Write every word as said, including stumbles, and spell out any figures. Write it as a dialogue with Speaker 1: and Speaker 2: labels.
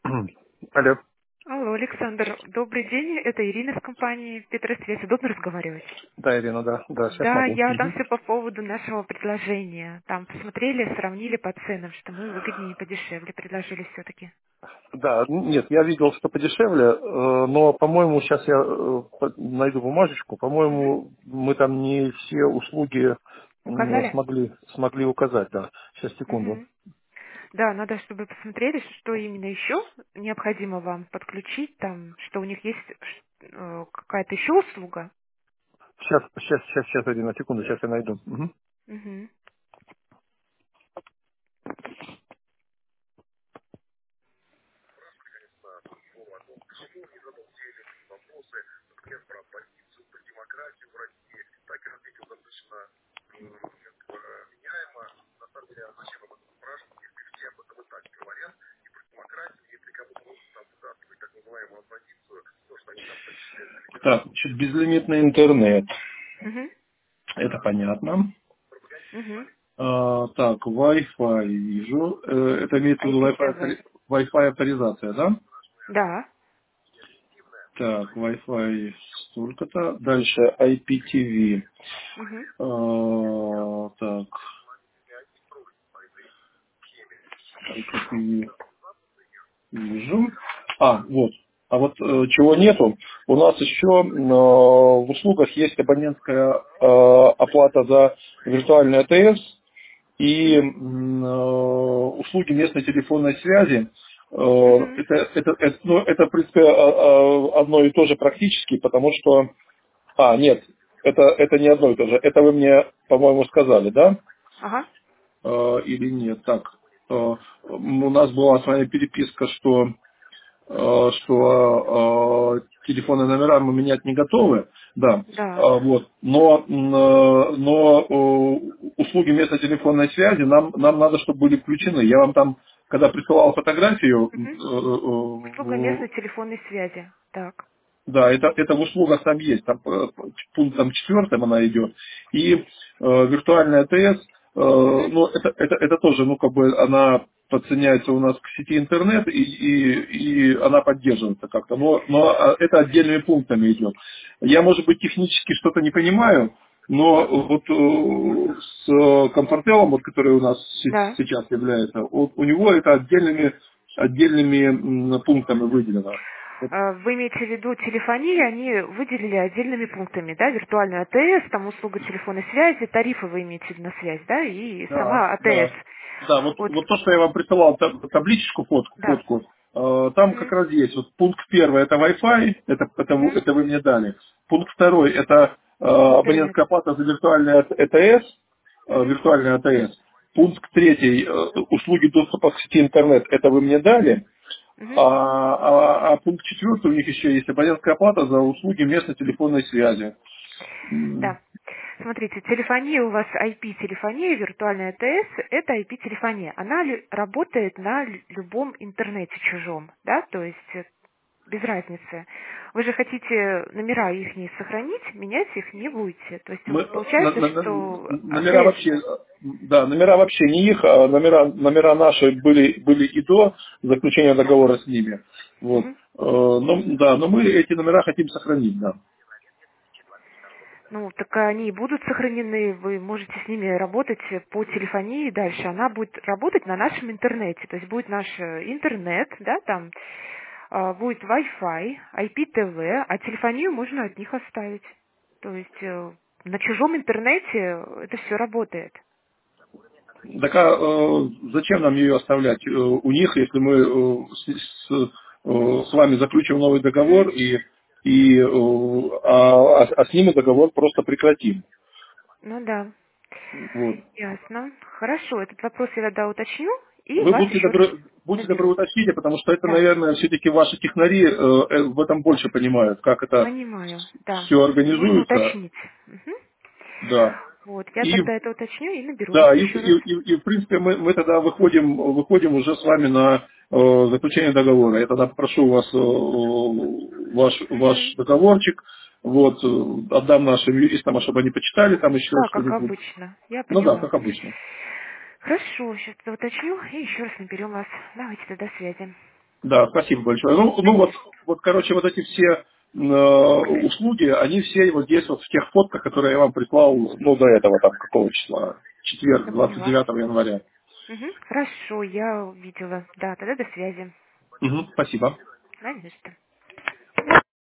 Speaker 1: Алло.
Speaker 2: Алло, Александр, добрый день, это Ирина из компании Петросвязь. Удобно разговаривать?
Speaker 1: Да, Ирина, да, да, сейчас
Speaker 2: Да,
Speaker 1: могу.
Speaker 2: я там
Speaker 1: Мгм.
Speaker 2: все по поводу нашего предложения. Там посмотрели, сравнили по ценам, что мы выгоднее и подешевле предложили все-таки.
Speaker 1: Да, н- нет, я видел, что подешевле, э, но, по-моему, сейчас я э, по- найду бумажечку,
Speaker 2: Угу.
Speaker 1: по-моему, мы там не все услуги м,
Speaker 2: Указали?
Speaker 1: смогли, смогли указать, да. Сейчас, секунду.
Speaker 2: Угу. Да, надо, чтобы посмотрели, что именно еще необходимо вам подключить, там, что у них есть э, какая-то еще услуга.
Speaker 1: Сейчас, сейчас, сейчас, сейчас, Ирина, секунду, сейчас я найду. Мгм.
Speaker 2: Угу.
Speaker 1: Так, значит, безлимитный интернет.
Speaker 2: Угу.
Speaker 1: Это понятно.
Speaker 2: Угу.
Speaker 1: А, так, Wi-Fi вижу. Э, Это имеется в виду Wi-Fi,
Speaker 2: ай пи ти ви.
Speaker 1: автори- Wi-Fi авторизация, да?
Speaker 2: Да.
Speaker 1: Так, Wi-Fi столько-то. Дальше ай пи ти ви.
Speaker 2: Угу.
Speaker 1: А, так, ай пи ти ви вижу. А, вот. А вот э, чего нету, у нас еще э, в услугах есть абонентская э, оплата за виртуальный АТС и
Speaker 2: Угу.
Speaker 1: м, э, услуги местной телефонной связи. Э,
Speaker 2: Угу.
Speaker 1: это, это, это, ну, это, в принципе, а- а, одно и то же практически, потому что... А, нет, это, это не одно и то же. Это вы мне, по-моему, сказали, да?
Speaker 2: Ага.
Speaker 1: Э, или нет? Так, э, у нас была с вами переписка, что, э, что э, телефонные номера мы менять не готовы, да,
Speaker 2: Да.
Speaker 1: Э, вот. Но, м, э, но э, услуги местной телефонной связи нам, нам надо, чтобы были включены. Я вам там, когда присылал фотографию,
Speaker 2: Мгм. Услуга
Speaker 1: э, э,
Speaker 2: местной телефонной связи. Так.
Speaker 1: да, это, это в услугах там есть, там э, пунктом четвертым она идет. И э, виртуальная АТС, э,
Speaker 2: Мгм.
Speaker 1: ну, это, это, это тоже, ну, как бы она подсоединяется у нас к сети интернет, и, и, и она поддерживается как-то. Но, но а, это отдельными пунктами идет. Я, может быть, технически что-то не понимаю, но вот э, с э, комфортелом, вот, который у нас се-
Speaker 2: Да.
Speaker 1: сейчас является, вот у него это отдельными, отдельными м, пунктами выделено. Вот.
Speaker 2: А, Вы имеете в виду телефонии, они выделили отдельными пунктами, да, виртуальную АТС, там услуга телефонной связи, тарифы вы имеете в виду на связь, да, и
Speaker 1: Да,
Speaker 2: сама АТС.
Speaker 1: да. Да, вот,
Speaker 2: Вот,
Speaker 1: вот то, что я вам присылал, таб- табличку, фотку,
Speaker 2: да.
Speaker 1: фотку, э, там как
Speaker 2: Мгм.
Speaker 1: раз есть. Вот пункт первый это Wi-Fi, это, это, вы
Speaker 2: Мгм.
Speaker 1: это вы мне дали. Пункт второй это э,
Speaker 2: Интернет.
Speaker 1: абонентская плата за виртуальный АТС, э,
Speaker 2: Мгм.
Speaker 1: виртуальный АТС. Пункт третий э, услуги доступа к сети интернет, это вы мне дали.
Speaker 2: Мгм.
Speaker 1: А, а- а пункт четвертый у них еще есть абонентская плата за услуги местной телефонной связи. М,
Speaker 2: Да. Смотрите, телефония у вас ай пи-телефония, виртуальная АТС, это ай пи-телефония. Она лю- работает на лю- любом интернете чужом, да, то есть э, без разницы. Вы же хотите номера их не сохранить, менять их не будете. То есть
Speaker 1: Мы,
Speaker 2: э,
Speaker 1: э, на-
Speaker 2: получается,
Speaker 1: на- на-
Speaker 2: что
Speaker 1: номера
Speaker 2: АТС...
Speaker 1: вообще, э, да, номера вообще не их, а номера, номера наши были, были и до заключения договора с ними. Вот.
Speaker 2: Мгм.
Speaker 1: Э, Но, да, но мы эти номера хотим сохранить, да.
Speaker 2: Ну, так они и будут сохранены, вы можете с ними работать по телефонии дальше. Она будет работать на нашем интернете, то есть будет наш э, интернет, да, там а, будет Wi-Fi, ай пи-ти ви, а телефонию можно от них оставить. То есть э, на чужом интернете это все работает.
Speaker 1: Так а э, зачем нам ее оставлять э, у них, если мы э, с, с, э, с вами заключим новый договор
Speaker 2: Мгм.
Speaker 1: и, и э, а, а- а с ними договор просто прекратим?
Speaker 2: Ну да,
Speaker 1: Вот.
Speaker 2: ясно. Хорошо, этот вопрос я тогда уточню и
Speaker 1: Вы
Speaker 2: вас
Speaker 1: будьте
Speaker 2: еще раз
Speaker 1: добры, будьте добры
Speaker 2: наберу.
Speaker 1: уточните, потому что это,
Speaker 2: Да,
Speaker 1: наверное, все-таки ваши технари э, э, в этом больше понимают, как это
Speaker 2: понимаю, да.
Speaker 1: все
Speaker 2: Нужно
Speaker 1: организуется.
Speaker 2: уточнить. Мгм.
Speaker 1: Да.
Speaker 2: Вот, я
Speaker 1: И
Speaker 2: тогда это уточню и наберу вас
Speaker 1: да, и,
Speaker 2: еще раз.
Speaker 1: и- и- и, в принципе мы, мы тогда выходим, выходим уже с вами на э, заключение договора. Я тогда попрошу у вас э, ваш,
Speaker 2: Мгм.
Speaker 1: ваш договорчик, вот, э, отдам нашим юристам, чтобы они почитали там еще
Speaker 2: Да, как
Speaker 1: что-нибудь.
Speaker 2: обычно. Я
Speaker 1: Ну да,
Speaker 2: поняла.
Speaker 1: как обычно.
Speaker 2: Хорошо, сейчас уточню и еще раз наберем вас. Давайте тогда связи.
Speaker 1: Да, спасибо большое. Ну, ну вот, вот, короче, вот эти все э, услуги, они все вот здесь вот в тех фотках, которые я вам прислал, ну, до этого, там, какого числа? Четверг,
Speaker 2: Я
Speaker 1: двадцать
Speaker 2: поняла.
Speaker 1: девятого января.
Speaker 2: Угу. Хорошо, я увидела. Да, тогда до связи.
Speaker 1: Угу, спасибо.
Speaker 2: Да, не за что.